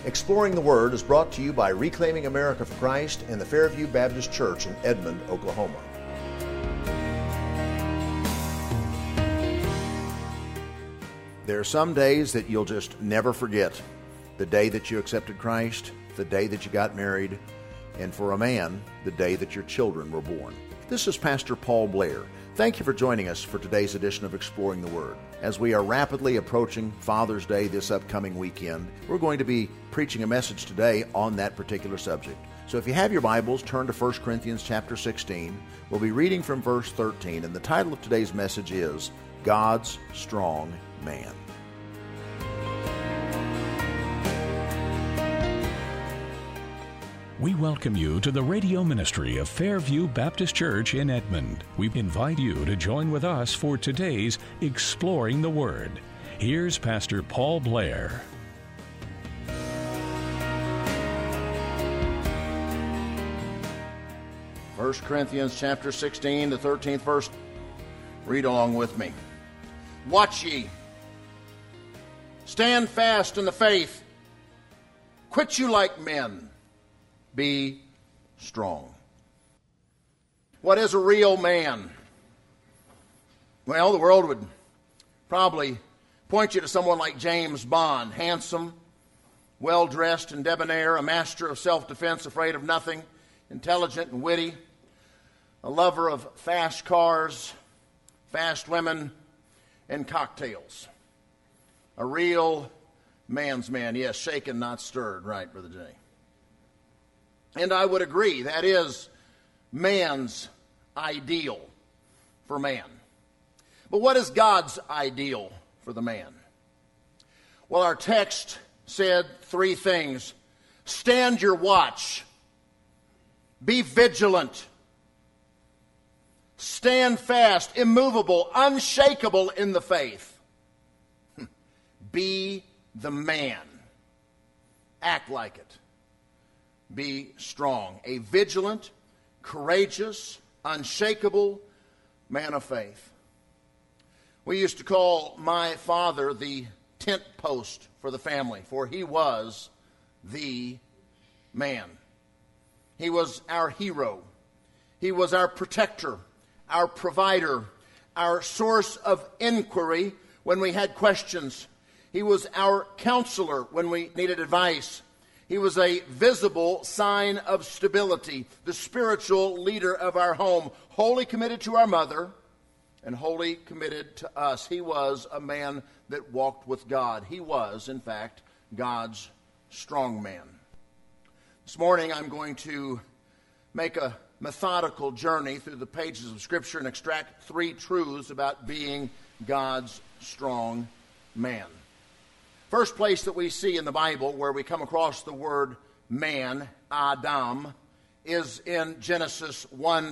Exploring the Word is brought to you by Reclaiming America for Christ and the Fairview Baptist Church in Edmond, Oklahoma. There are some days that you'll just never forget. The day that you accepted Christ, the day that you got married, and for a man, the day that your children were born. This is Pastor Paul Blair. Thank you for joining us for today's edition of Exploring the Word. As we are rapidly approaching Father's Day this upcoming weekend, we're going to be preaching a message today on that particular subject. So if you have your Bibles, turn to 1 Corinthians chapter 16. We'll be reading from verse 13, and the title of today's message is God's Strong Man. We welcome you to the radio ministry of Fairview Baptist Church in Edmond. We invite you to join with us for today's Exploring the Word. Here's Pastor Paul Blair. 1 Corinthians chapter 16, the 13th verse. Read along with me. Watch ye. Stand fast in the faith. Quit you like men. Be strong. What is a real man? Well, the world would probably point you to someone like James Bond, handsome, well-dressed and debonair, a master of self-defense, afraid of nothing, intelligent and witty, a lover of fast cars, fast women, and cocktails. A real man's man. Yes, shaken, not stirred. Right, Brother Jay. And I would agree, that is man's ideal for man. But what is God's ideal for the man? Well, our text said three things. Stand your watch. Be vigilant. Stand fast, immovable, unshakable in the faith. Be the man. Act like it. Be strong. A vigilant, courageous, unshakable man of faith. We used to call my father the tent post for the family, for he was the man. He was our hero. He was our protector, our provider, our source of inquiry when we had questions. He was our counselor when we needed advice. He was a visible sign of stability, the spiritual leader of our home, wholly committed to our mother and wholly committed to us. He was a man that walked with God. He was, in fact, God's strong man. This morning I'm going to make a methodical journey through the pages of Scripture and extract three truths about being God's strong man. First place that we see in the Bible where we come across the word man, Adam, is in Genesis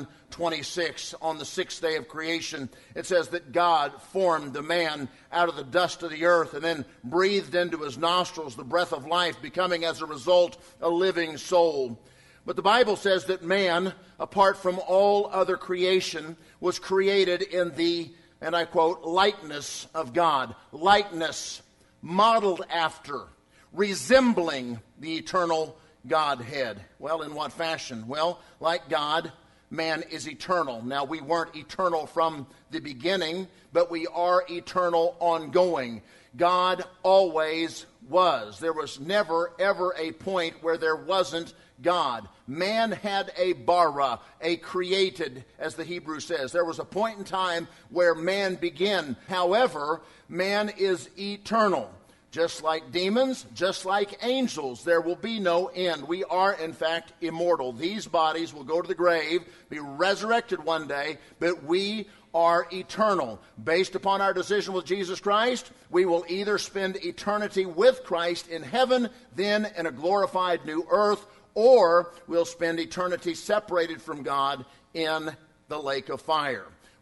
1:26. On the sixth day of creation, it says that God formed the man out of the dust of the earth and then breathed into his nostrils the breath of life, becoming as a result a living soul. But the Bible says that man, apart from all other creation, was created in the, and I quote, likeness of God. Likeness, modeled after, resembling the eternal Godhead. Well, in what fashion? Well, like God, man is eternal. Now, we weren't eternal from the beginning, but we are eternal ongoing. God always was. There was never, ever a point where there wasn't God. Man had a bara, a created, as the Hebrew says. There was a point in time where man began. However, man is eternal. Just like demons, just like angels, there will be no end. We are, in fact, immortal. These bodies will go to the grave, be resurrected one day, but we are eternal. Based upon our decision with Jesus Christ, we will either spend eternity with Christ in heaven, then in a glorified new earth, or we'll spend eternity separated from God in the lake of fire.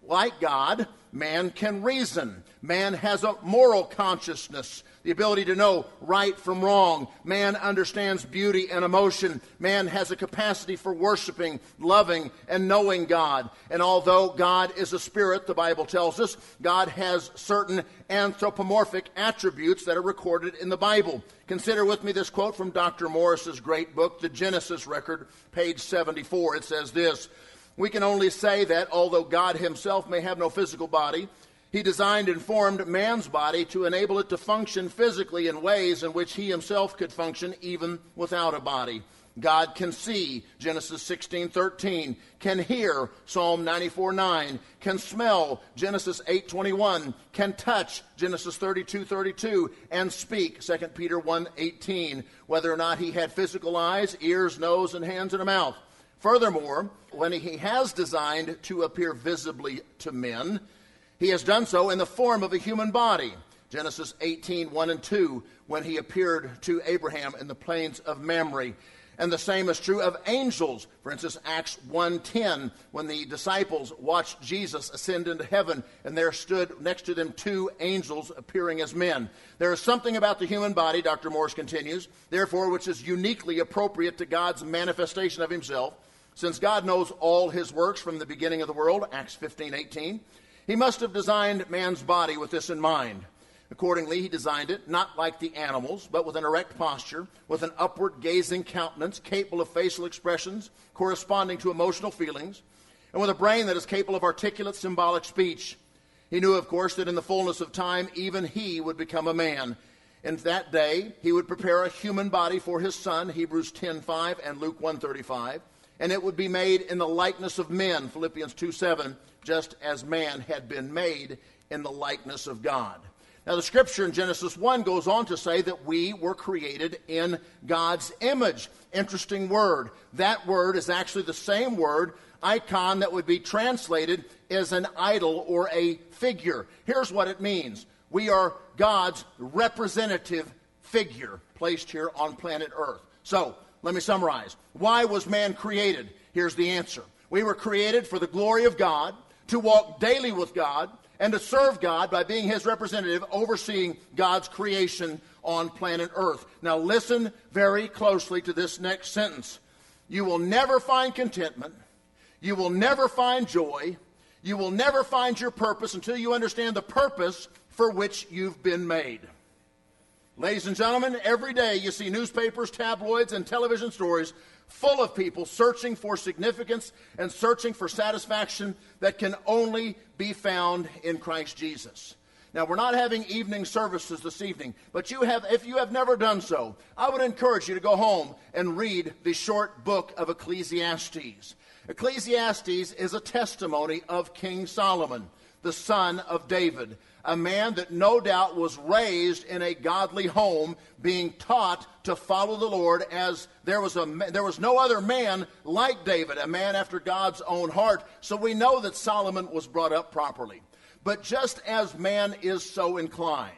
like God, man can reason. Man has a moral consciousness, the ability to know right from wrong. Man understands beauty and emotion. Man has a capacity for worshiping, loving, and knowing God. And although God is a spirit, the Bible tells us, God has certain anthropomorphic attributes that are recorded in the Bible. Consider with me this quote from Dr. Morris's great book, The Genesis Record, page 74. It says this: "We can only say that although God himself may have no physical body, he designed and formed man's body to enable it to function physically in ways in which he himself could function even without a body. God can see, Genesis 16:13, can hear, Psalm 94:9, can smell, Genesis 8:21, can touch, Genesis 32:32, and speak, 2 Peter 1:18, whether or not he had physical eyes, ears, nose, and hands, and a mouth. Furthermore, when he has designed to appear visibly to men, he has done so in the form of a human body. Genesis 18:1 and 2, when he appeared to Abraham in the plains of Mamre. And the same is true of angels. For instance, Acts 1:10, when the disciples watched Jesus ascend into heaven, and there stood next to them two angels appearing as men. There is something about the human body, Dr. Morris continues, therefore, which is uniquely appropriate to God's manifestation of himself. Since God knows all his works from the beginning of the world, Acts 15:18, he must have designed man's body with this in mind. Accordingly, he designed it not like the animals, but with an erect posture, with an upward-gazing countenance, capable of facial expressions corresponding to emotional feelings, and with a brain that is capable of articulate symbolic speech. He knew, of course, that in the fullness of time, even he would become a man. In that day, he would prepare a human body for his son, Hebrews 10:5 and Luke 1:35, and it would be made in the likeness of men, Philippians 2:7, just as man had been made in the likeness of God. Now, the scripture in Genesis 1 goes on to say that we were created in God's image. Interesting word. That word is actually the same word, icon, that would be translated as an idol or a figure. Here's what it means. We are God's representative figure placed here on planet Earth. So, let me summarize. Why was man created? Here's the answer. We were created for the glory of God, to walk daily with God, and to serve God by being his representative, overseeing God's creation on planet Earth. Now listen very closely to this next sentence. You will never find contentment. You will never find joy. You will never find your purpose until you understand the purpose for which you've been made. Ladies and gentlemen, every day you see newspapers, tabloids, and television stories full of people searching for significance and searching for satisfaction that can only be found in Christ Jesus. Now, we're not having evening services this evening, but if you have never done so, I would encourage you to go home and read the short book of Ecclesiastes. Ecclesiastes is a testimony of King Solomon, the son of David, a man that no doubt was raised in a godly home, being taught to follow the Lord, as there was no other man like David, a man after God's own heart. So we know that Solomon was brought up properly. But just as man is so inclined,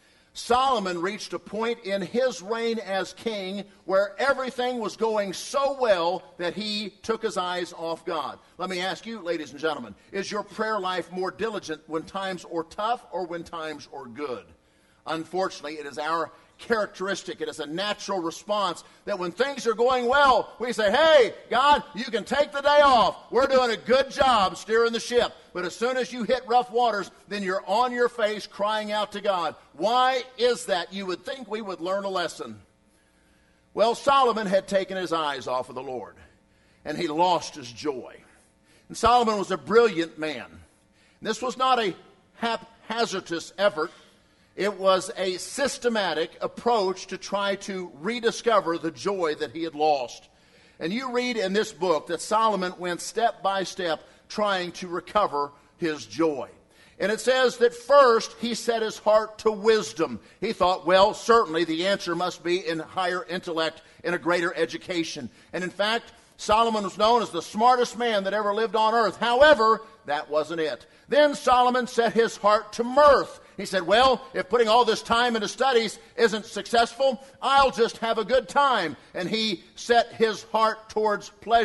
Solomon reached a point in his reign as king where everything was going so well that he took his eyes off God. Let me ask you, ladies and gentlemen, is your prayer life more diligent when times are tough or when times are good? Unfortunately, it is our characteristic. It is a natural response that when things are going well, we say, hey, God, you can take the day off. We're doing a good job steering the ship. But as soon as you hit rough waters, then you're on your face crying out to God. Why is that? You would think we would learn a lesson. Well, Solomon had taken his eyes off of the Lord, and he lost his joy. And Solomon was a brilliant man. This was not a haphazardous effort. It was a systematic approach to try to rediscover the joy that he had lost. And you read in this book that Solomon went step by step trying to recover his joy. And it says that first he set his heart to wisdom. He thought, well, certainly the answer must be in higher intellect, in a greater education. And in fact, Solomon was known as the smartest man that ever lived on earth. However, that wasn't it. Then Solomon set his heart to mirth. He said, well, if putting all this time into studies isn't successful, I'll just have a good time. And he set his heart towards pleasure.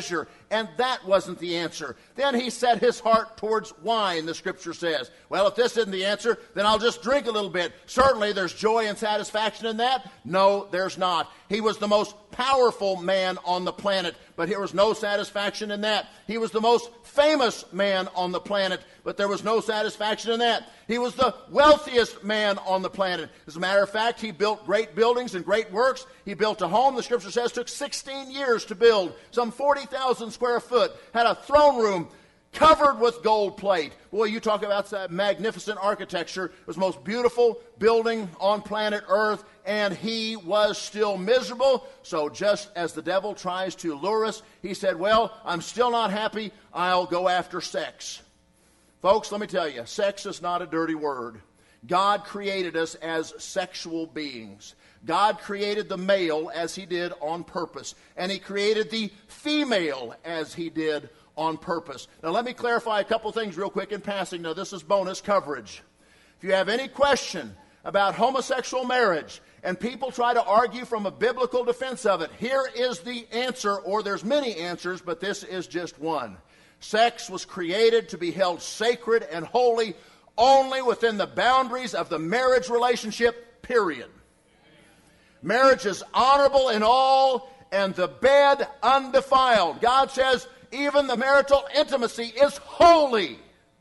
And that wasn't the answer. Then he set his heart towards wine, the Scripture says. Well, if this isn't the answer, then I'll just drink a little bit. Certainly there's joy and satisfaction in that. No, there's not. He was the most powerful man on the planet, but there was no satisfaction in that. He was the most famous man on the planet, but there was no satisfaction in that. He was the wealthiest man on the planet. As a matter of fact, he built great buildings and great works. He built a home, the Scripture says, took 16 years to build, some 40,000 square foot, had a throne room covered with gold plate. Boy, you talk about that magnificent architecture. It was the most beautiful building on planet Earth, and he was still miserable. So just as the devil tries to lure us, he said, well, I'm still not happy. I'll go after sex. Folks, let me tell you, sex is not a dirty word. God created us as sexual beings. God created the male as he did on purpose, and he created the female as he did on purpose. Now, let me clarify a couple things real quick in passing. Now, this is bonus coverage. If you have any question about homosexual marriage and people try to argue from a biblical defense of it, here is the answer, or there's many answers, but this is just one. Sex was created to be held sacred and holy only within the boundaries of the marriage relationship, period. Marriage is honorable in all, and the bed undefiled. God says even the marital intimacy is holy.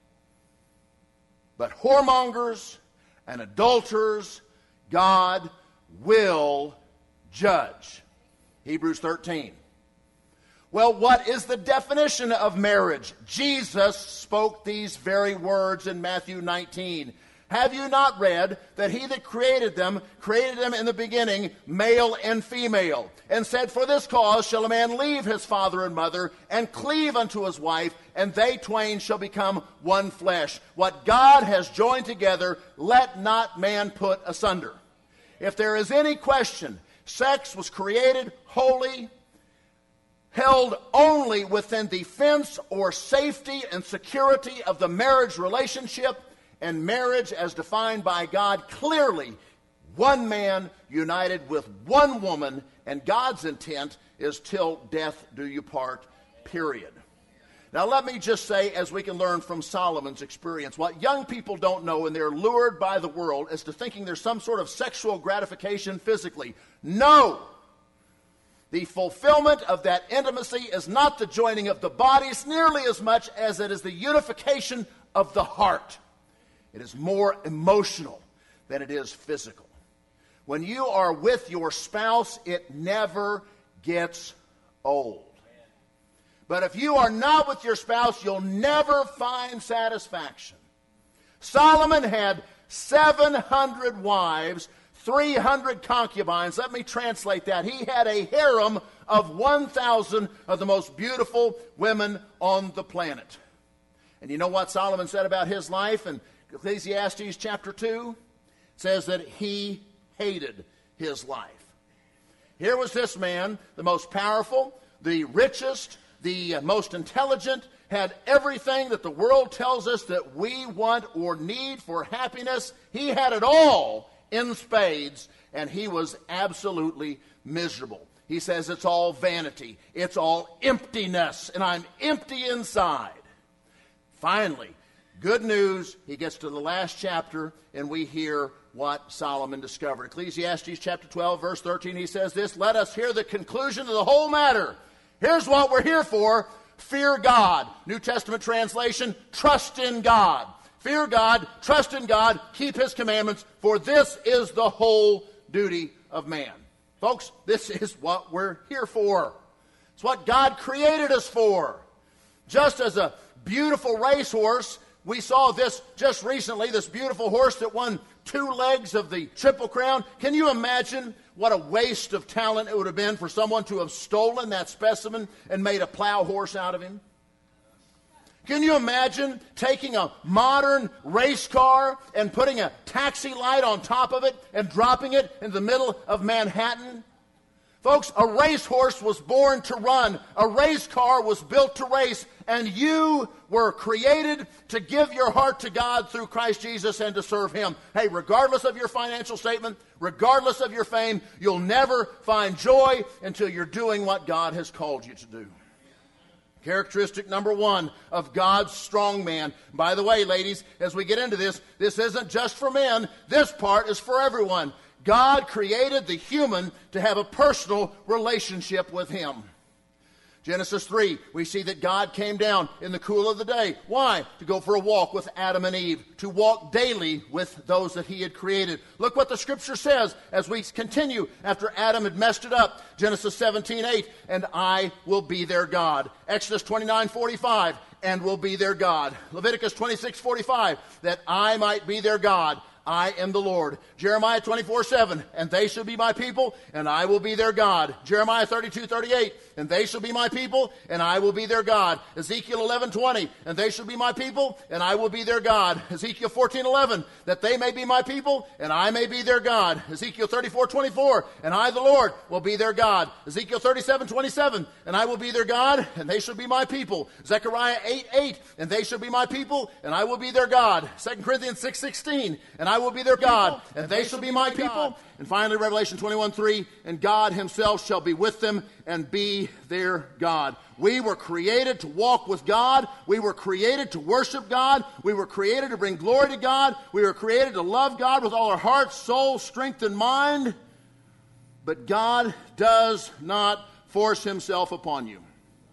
But whoremongers and adulterers, God will judge. Hebrews 13. Well, what is the definition of marriage? Jesus spoke these very words in Matthew 19. Have you not read that he that created them in the beginning, male and female, and said, for this cause shall a man leave his father and mother, and cleave unto his wife, and they twain shall become one flesh. What God has joined together, let not man put asunder. If there is any question, sex was created holy, held only within the fence or safety and security of the marriage relationship, and marriage as defined by God, clearly one man united with one woman, and God's intent is till death do you part, period. Now let me just say, as we can learn from Solomon's experience, what young people don't know, and they're lured by the world, is to thinking there's some sort of sexual gratification physically. No! The fulfillment of that intimacy is not the joining of the bodies nearly as much as it is the unification of the heart. It is more emotional than it is physical. When you are with your spouse, it never gets old. But if you are not with your spouse, you'll never find satisfaction. Solomon had 700 wives, 300 concubines. Let me translate that. He had a harem of 1,000 of the most beautiful women on the planet. And you know what Solomon said about his life in Ecclesiastes chapter 2? It says that he hated his life. Here was this man, the most powerful, the richest, the most intelligent, had everything that the world tells us that we want or need for happiness. He had it all in spades, and he was absolutely miserable. He says it's all vanity. It's all emptiness, and I'm empty inside. Finally, good news, he gets to the last chapter, and we hear what Solomon discovered. Ecclesiastes chapter 12, verse 13, he says this, let us hear the conclusion of the whole matter. Here's what we're here for. Fear God. New Testament translation, trust in God. Fear God, trust in God, keep his commandments, for this is the whole duty of man. Folks, this is what we're here for. It's what God created us for. Just as a beautiful racehorse, we saw this just recently, this beautiful horse that won 2 legs of the Triple Crown. Can you imagine what a waste of talent it would have been for someone to have stolen that specimen and made a plow horse out of him? Can you imagine taking a modern race car and putting a taxi light on top of it and dropping it in the middle of Manhattan? Folks, a racehorse was born to run. A race car was built to race. And you were created to give your heart to God through Christ Jesus and to serve him. Hey, regardless of your financial statement, regardless of your fame, you'll never find joy until you're doing what God has called you to do. Characteristic number one of God's strong man. By the way, ladies, as we get into this, this isn't just for men. This part is for everyone. God created the human to have a personal relationship with him. Genesis 3, we see that God came down in the cool of the day. Why? To go for a walk with Adam and Eve, to walk daily with those that he had created. Look what the scripture says as we continue after Adam had messed it up. Genesis 17:8, and I will be their God. Exodus 29:45, and will be their God. Leviticus 26:45, that I might be their God. I am the Lord. Jeremiah 24:7, and they shall be my people, and I will be their God. Jeremiah 32:38, and they shall be my people, and I will be their God. Ezekiel 11:20, and they shall be my people, and I will be their God. Ezekiel 14:11, that they may be my people, and I may be their God. Ezekiel 34:24, and I, the Lord, will be their God. Ezekiel 37:27, and I will be their God, and they shall be my people. Zechariah 8:8, and they shall be my people, and I will be their God. 2 Corinthians 6:16, and I will be their God, and they shall be my people. And finally, Revelation 21:3, and God himself shall be with them and be their God. We were created to walk with God. We were created to worship God. We were created to bring glory to God. We were created to love God with all our heart, soul, strength, and mind. But God does not force himself upon you.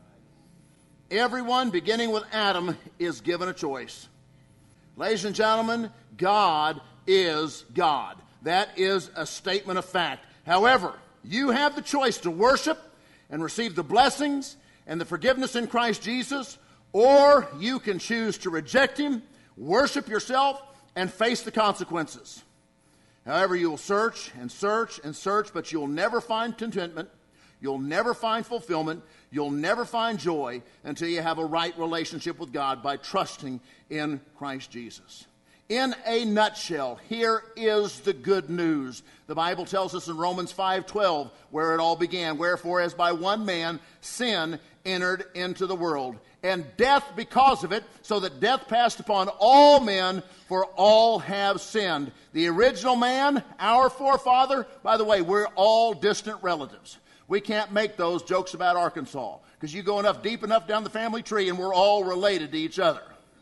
Everyone, beginning with Adam, is given a choice. Ladies and gentlemen, God is God. That is a statement of fact. However, you have the choice to worship and receive the blessings and the forgiveness in Christ Jesus, or you can choose to reject him, worship yourself, and face the consequences. However, you will search and search and search, but you'll never find contentment. You'll never find fulfillment. You'll never find joy until you have a right relationship with God by trusting in Christ Jesus. In a nutshell, here is the good news. The Bible tells us in Romans 5:12 where it all began. Wherefore, as by one man sin entered into the world, and death because of it, so that death passed upon all men, for all have sinned. The original man, our forefather, by the way, we're all distant relatives. We can't make those jokes about Arkansas, because you go deep enough down the family tree and we're all related to each other.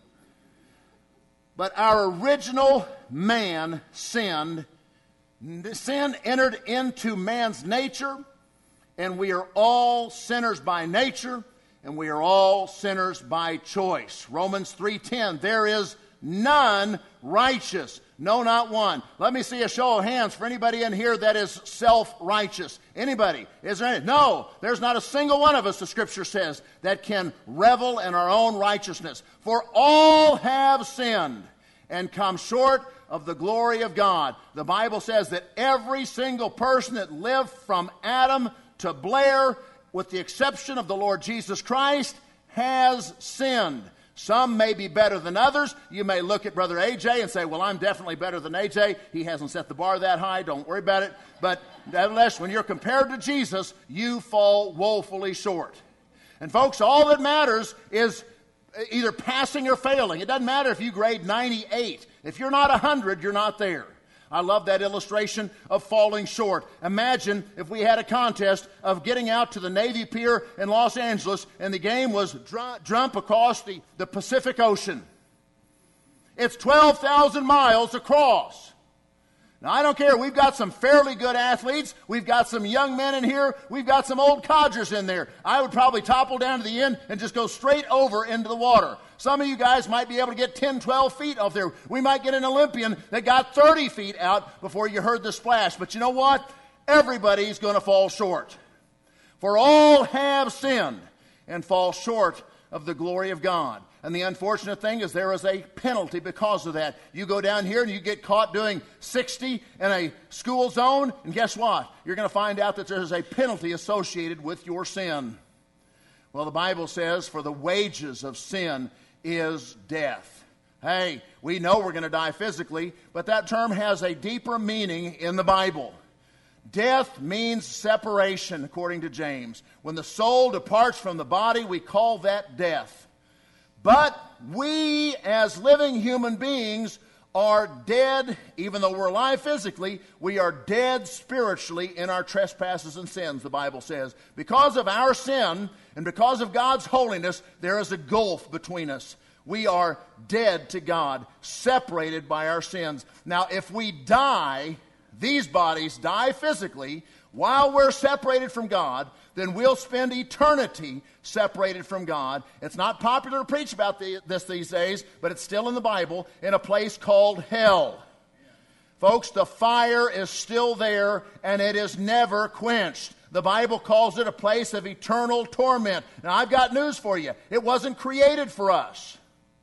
But our original man sinned. Sin entered into man's nature, and we are all sinners by nature, and we are all sinners by choice. Romans 3:10, there is none righteous, no, not one. Let me see a show of hands for anybody in here that is self-righteous. Anybody? Is there any? No, there's not a single one of us, the Scripture says, that can revel in our own righteousness. For all have sinned and come short of the glory of God. The Bible says that every single person that lived from Adam to Blair, with the exception of the Lord Jesus Christ, has sinned. Some may be better than others. You may look at Brother AJ and say, well, I'm definitely better than AJ. He hasn't set the bar that high. Don't worry about it. But nevertheless, when you're compared to Jesus, you fall woefully short. And folks, all that matters is either passing or failing. It doesn't matter if you grade 98. If you're not 100, you're not there. I love that illustration of falling short. Imagine if we had a contest of getting out to the Navy Pier in Los Angeles and the game was jump across the Pacific Ocean. It's 12,000 miles across. Now, I don't care. We've got some fairly good athletes. We've got some young men in here. We've got some old codgers in there. I would probably topple down to the end and just go straight over into the water. Some of you guys might be able to get 10, 12 feet off there. We might get an Olympian that got 30 feet out before you heard the splash. But you know what? Everybody's going to fall short. For all have sinned and fall short of the glory of God. And the unfortunate thing is there is a penalty because of that. You go down here and you get caught doing 60 in a school zone, and guess what? You're going to find out that there's a penalty associated with your sin. Well, the Bible says, for the wages of sin is death. Hey, we know we're going to die physically, but that term has a deeper meaning in the Bible. Death means separation, according to James. When the soul departs from the body, we call that death. But we, as living human beings, are dead, even though we're alive physically, we are dead spiritually in our trespasses and sins, the Bible says. Because of our sin and because of God's holiness, there is a gulf between us. We are dead to God, separated by our sins. Now, if we die, these bodies die physically, while we're separated from God, then we'll spend eternity separated from God. It's not popular to preach about this these days, but it's still in the Bible, in a place called hell. Folks, the fire is still there, and it is never quenched. The Bible calls it a place of eternal torment. Now, I've got news for you. It wasn't created for us.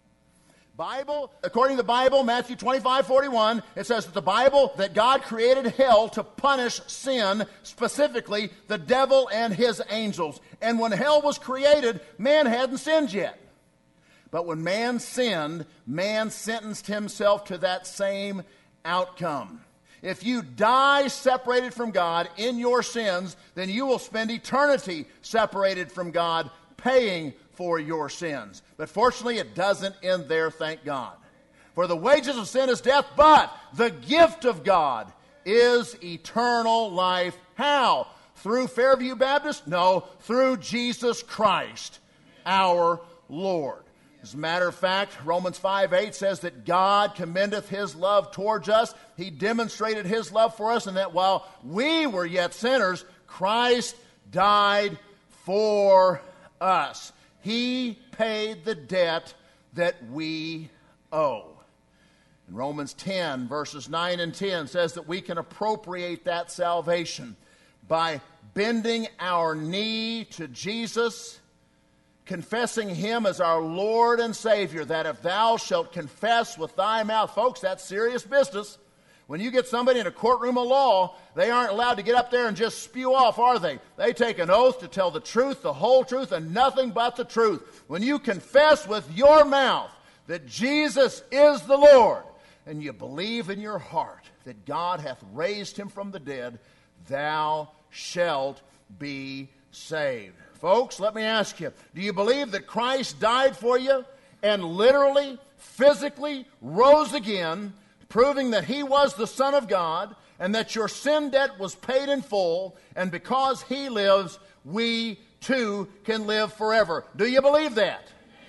According to the Bible, Matthew 25:41, it says that God created hell to punish sin, specifically the devil and his angels. And when hell was created, man hadn't sinned yet. But when man sinned, man sentenced himself to that same outcome. If you die separated from God in your sins, then you will spend eternity separated from God, paying for your sins. But fortunately, it doesn't end there, thank God. For the wages of sin is death, but the gift of God is eternal life. How? Through Fairview Baptist? No, through Jesus Christ, our Lord. As a matter of fact, Romans 5:8 says that God commendeth his love towards us. He demonstrated his love for us, and that while we were yet sinners, Christ died for us. He paid the debt that we owe. And Romans 10, verses 9 and 10 says that we can appropriate that salvation by bending our knee to Jesus, confessing him as our Lord and Savior, that if thou shalt confess with thy mouth, folks, that's serious business. When you get somebody in a courtroom of law, they aren't allowed to get up there and just spew off, are they? They take an oath to tell the truth, the whole truth, and nothing but the truth. When you confess with your mouth that Jesus is the Lord, and you believe in your heart that God hath raised him from the dead, thou shalt be saved. Folks, let me ask you, do you believe that Christ died for you and literally, physically rose again, proving that he was the Son of God and that your sin debt was paid in full, and because he lives, we too can live forever? Do you believe that?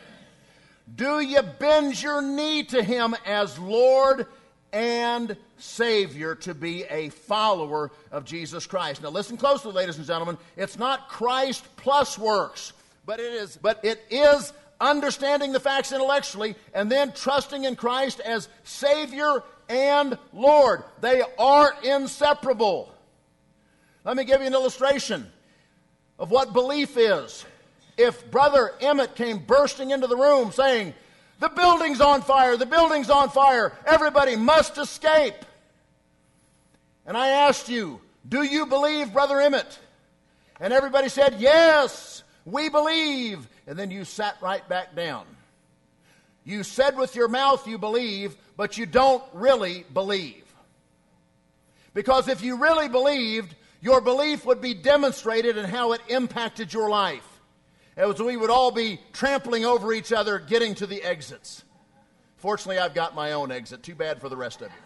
Do you bend your knee to him as Lord and Savior to be a follower of Jesus Christ? Now listen closely, ladies and gentlemen. It's not Christ plus works, but it is understanding the facts intellectually and then trusting in Christ as Savior and Lord. They are inseparable. Let me give you an illustration of what belief is. If Brother Emmett came bursting into the room saying, "The building's on fire, the building's on fire, everybody must escape," and I asked you, "Do you believe Brother Emmett?" And everybody said, "Yes, we believe." And then you sat right back down. You said with your mouth you believe, but you don't really believe. Because if you really believed, your belief would be demonstrated in how it impacted your life. As we would all be trampling over each other, getting to the exits. Fortunately, I've got my own exit. Too bad for the rest of you.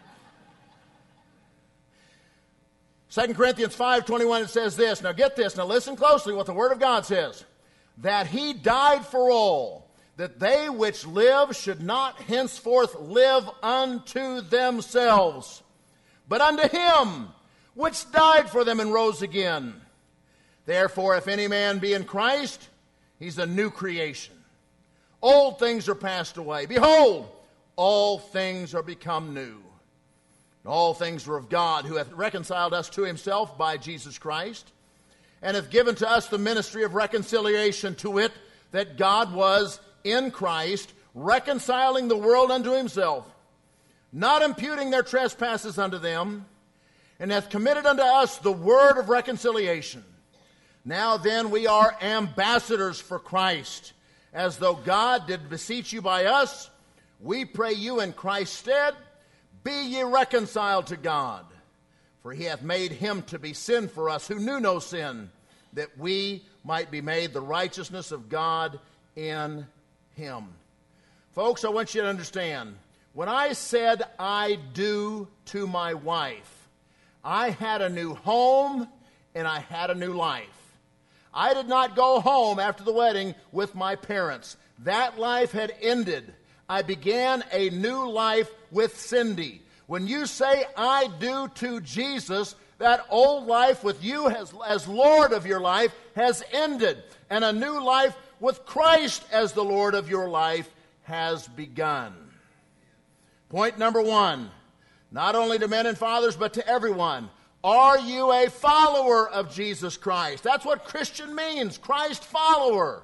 2 Corinthians 5:21, it says this. Now get this. Now listen closely what the Word of God says. That he died for all, that they which live should not henceforth live unto themselves, but unto him which died for them and rose again. Therefore, if any man be in Christ, he's a new creation. Old things are passed away. Behold, all things are become new. And all things are of God, who hath reconciled us to himself by Jesus Christ, and hath given to us the ministry of reconciliation, to wit, that God was in Christ, reconciling the world unto himself, not imputing their trespasses unto them, and hath committed unto us the word of reconciliation. Now then we are ambassadors for Christ, as though God did beseech you by us. We pray you in Christ's stead, be ye reconciled to God. For he hath made him to be sin for us, who knew no sin, that we might be made the righteousness of God in him. Folks, I want you to understand, When I said I do to my wife, I had a new home and I had a new life. I did not go home after the wedding with my parents. That life had ended. I began a new life with Cindy. When you say I do to Jesus, that old life with you as Lord of your life has ended, and a new life with Christ as the Lord of your life has begun. Point number 1, not only to men and fathers, but to everyone. Are you a follower of Jesus Christ? That's what Christian means, Christ follower.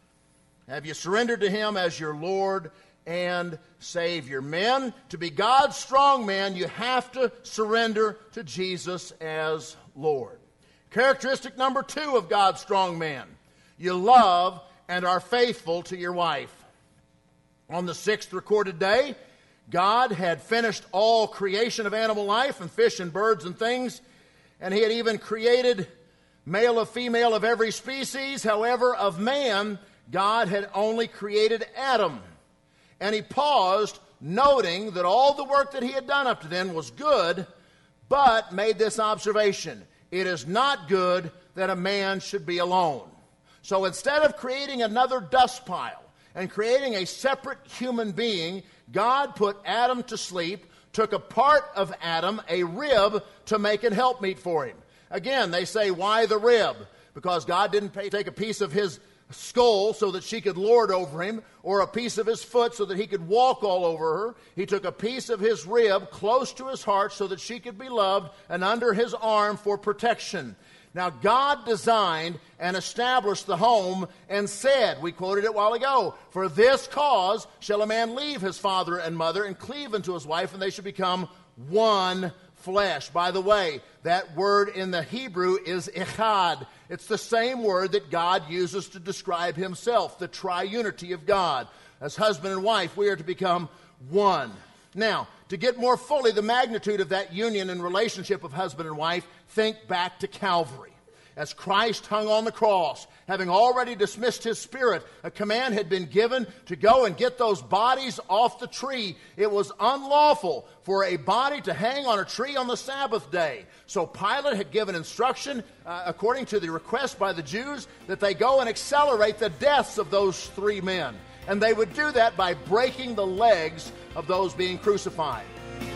Have you surrendered to Him as your Lord and Savior? Men, to be God's strong man, you have to surrender to Jesus as Lord. Characteristic number 2 of God's strong man: you love and are faithful to your wife. On the 6th recorded day, God had finished all creation of animal life and fish and birds and things, and He had even created male and female of every species. However, of man, God had only created Adam. And He paused, noting that all the work that He had done up to then was good, but made this observation: it is not good that a man should be alone. So instead of creating another dust pile and creating a separate human being, God put Adam to sleep, took a part of Adam, a rib, to make an helpmeet for him. Again, they say, why the rib? Because God didn't take a piece of his skull so that she could lord over him, or a piece of his foot so that he could walk all over her. He took a piece of his rib close to his heart so that she could be loved, and under his arm for protection. Now, God designed and established the home and said, we quoted it a while ago, for this cause shall a man leave his father and mother and cleave unto his wife, and they shall become one flesh. By the way, that word in the Hebrew is echad. It's the same word that God uses to describe Himself, the triunity of God. As husband and wife, we are to become one. Now, to get more fully the magnitude of that union and relationship of husband and wife, think back to Calvary. As Christ hung on the cross, having already dismissed His Spirit, a command had been given to go and get those bodies off the tree. It was unlawful for a body to hang on a tree on the Sabbath day. So Pilate had given instruction, according to the request by the Jews, that they go and accelerate the deaths of those 3 men. And they would do that by breaking the legs of those being crucified.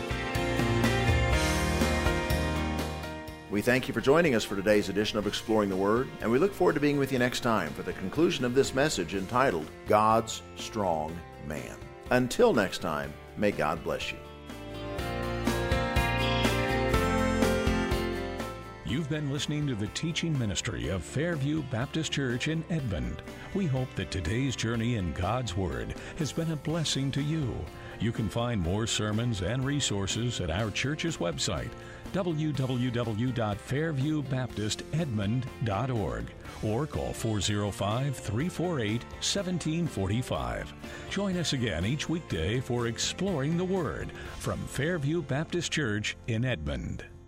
We thank you for joining us for today's edition of Exploring the Word, and we look forward to being with you next time for the conclusion of this message entitled, God's Strong Man. Until next time, may God bless you. You've been listening to the teaching ministry of Fairview Baptist Church in Edmond. We hope that today's journey in God's Word has been a blessing to you. You can find more sermons and resources at our church's website, www.fairviewbaptistedmond.org, or call 405-348-1745. Join us again each weekday for Exploring the Word from Fairview Baptist Church in Edmond.